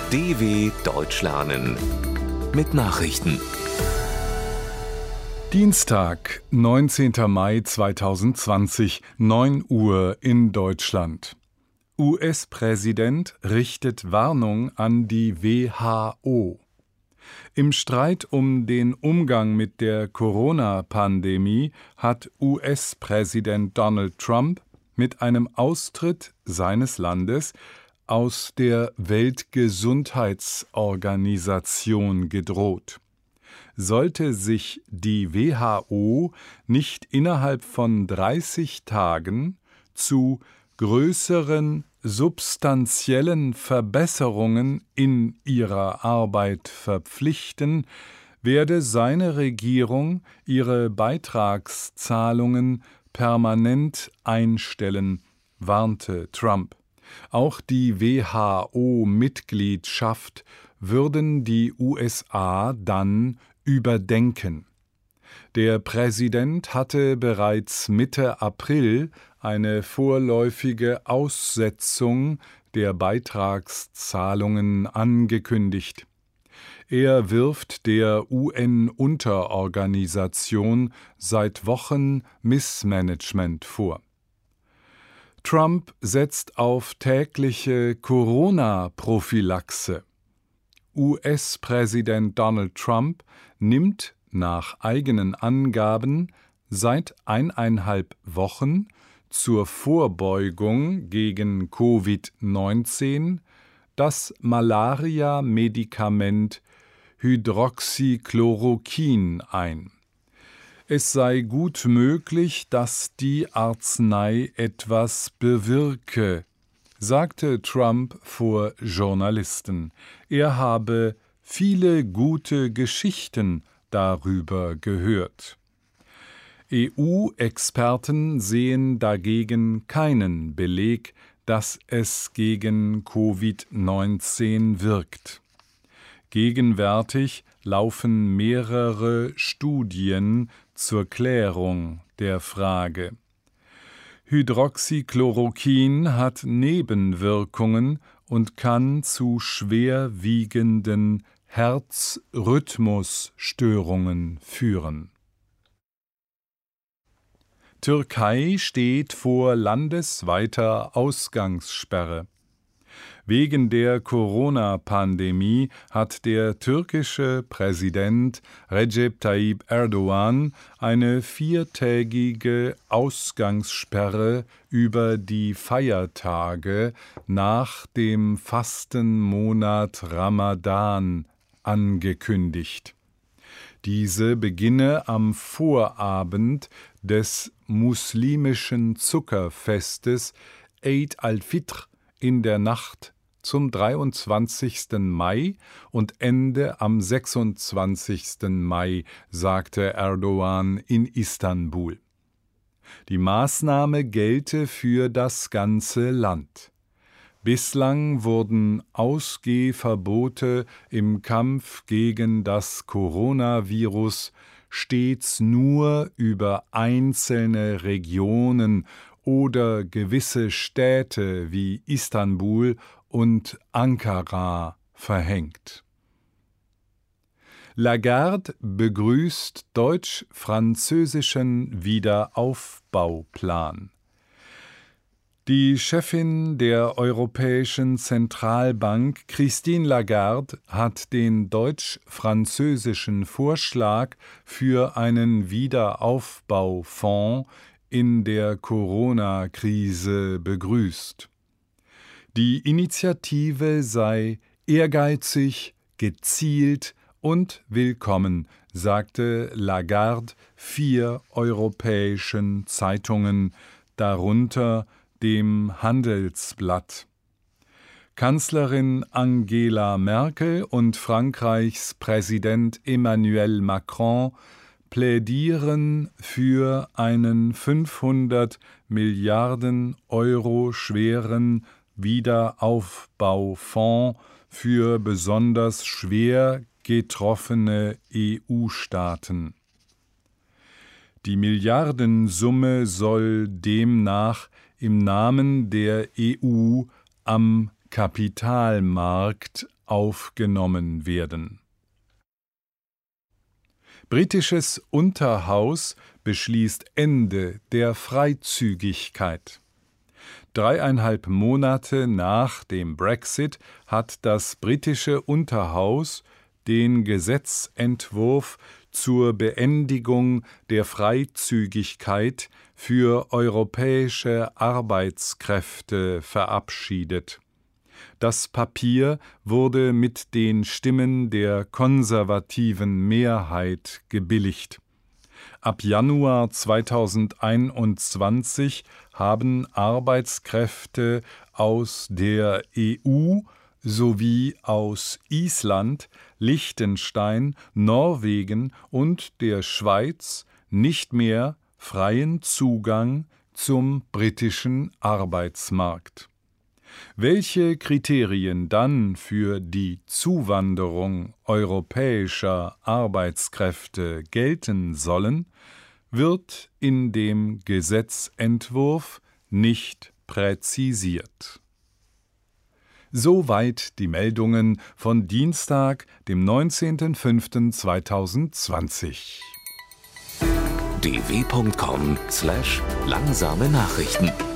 DW Deutsch lernen mit Nachrichten. Dienstag, 19. Mai 2020, 9 Uhr in Deutschland. US-Präsident richtet Warnung an die WHO. Im Streit um den Umgang mit der Corona-Pandemie hat US-Präsident Donald Trump mit einem Austritt seines Landes aus der Weltgesundheitsorganisation gedroht. Sollte sich die WHO nicht innerhalb von 30 Tagen zu größeren substanziellen Verbesserungen in ihrer Arbeit verpflichten, werde seine Regierung ihre Beitragszahlungen permanent einstellen, warnte Trump. Auch die WHO-Mitgliedschaft würden die USA dann überdenken. Der Präsident hatte bereits Mitte April eine vorläufige Aussetzung der Beitragszahlungen angekündigt. Er wirft der UN-Unterorganisation seit Wochen Missmanagement vor. Trump setzt auf tägliche Corona-Prophylaxe. US-Präsident Donald Trump nimmt nach eigenen Angaben seit 1,5 Wochen zur Vorbeugung gegen Covid-19 das Malaria-Medikament Hydroxychloroquin ein. Es sei gut möglich, dass die Arznei etwas bewirke, sagte Trump vor Journalisten. Er habe viele gute Geschichten darüber gehört. EU-Experten sehen dagegen keinen Beleg, dass es gegen Covid-19 wirkt. Gegenwärtig laufen mehrere Studien zur Klärung der Frage. Hydroxychloroquin hat Nebenwirkungen und kann zu schwerwiegenden Herzrhythmusstörungen führen. Türkei steht vor landesweiter Ausgangssperre. Wegen der Corona-Pandemie hat der türkische Präsident Recep Tayyip Erdogan eine 4-tägige Ausgangssperre über die Feiertage nach dem Fastenmonat Ramadan angekündigt. Diese beginne am Vorabend des muslimischen Zuckerfestes Eid al-Fitr in der Nacht zum 23. Mai und Ende am 26. Mai, sagte Erdogan in Istanbul. Die Maßnahme gelte für das ganze Land. Bislang wurden Ausgehverbote im Kampf gegen das Coronavirus stets nur über einzelne Regionen oder gewisse Städte wie Istanbul und Ankara verhängt. Lagarde begrüßt deutsch-französischen Wiederaufbauplan. Die Chefin der Europäischen Zentralbank, Christine Lagarde, hat den deutsch-französischen Vorschlag für einen Wiederaufbaufonds in der Corona-Krise begrüßt. Die Initiative sei ehrgeizig, gezielt und willkommen, sagte Lagarde 4 europäischen Zeitungen, darunter dem Handelsblatt. Kanzlerin Angela Merkel und Frankreichs Präsident Emmanuel Macron plädieren für einen 500 Milliarden Euro schweren Wiederaufbaufonds für besonders schwer getroffene EU-Staaten. Die Milliardensumme soll demnach im Namen der EU am Kapitalmarkt aufgenommen werden. Britisches Unterhaus beschließt Ende der Freizügigkeit. 3,5 Monate nach dem Brexit hat das britische Unterhaus den Gesetzentwurf zur Beendigung der Freizügigkeit für europäische Arbeitskräfte verabschiedet. Das Papier wurde mit den Stimmen der konservativen Mehrheit gebilligt. Ab Januar 2021 haben Arbeitskräfte aus der EU sowie aus Island, Liechtenstein, Norwegen und der Schweiz nicht mehr freien Zugang zum britischen Arbeitsmarkt. Welche Kriterien dann für die Zuwanderung europäischer Arbeitskräfte gelten sollen, wird in dem Gesetzentwurf nicht präzisiert. Soweit die Meldungen von Dienstag, dem 19.05.2020. dw.com/langsame Nachrichten